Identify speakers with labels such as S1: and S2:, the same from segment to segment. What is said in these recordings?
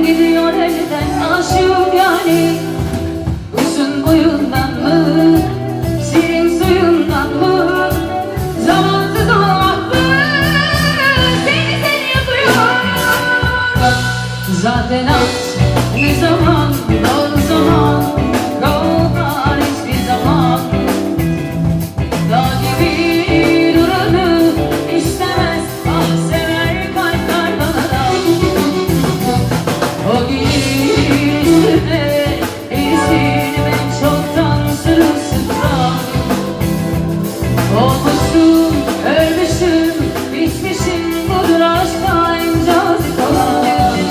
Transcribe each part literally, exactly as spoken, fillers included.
S1: gidiyor elden aşığım yani. Uzun boyundan mı, serin suyundan mı, zamansız olmak mı seni seni yapıyor. Zaten at ne zaman, o zaman kalmar hiçbir zaman. Dağ gibi duranı istemez, ah sever kalpler bana da. O gülün üstüne erisin ben çoktan sırılsıklam. Olmuşum, ölmüşüm, bitmişim, budur aşka en cazip olan.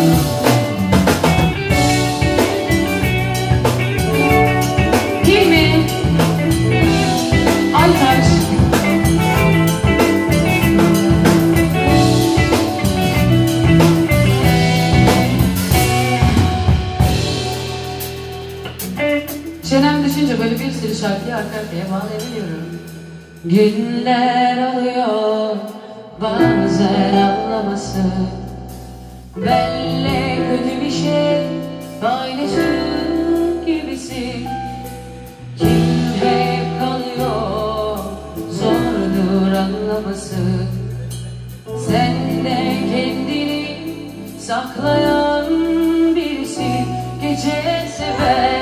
S1: Değil mi? Aytaç. Çenem düşünce böyle bir sürü şarkıyı arka arkaya bağlayabiliyorum. Günler alıyor bazen anlaması, benle kötü bir şey paylaşır gibisin. Kim hep kalıyor, zordur anlaması. Sen de kendini saklayan birisi, gece sever.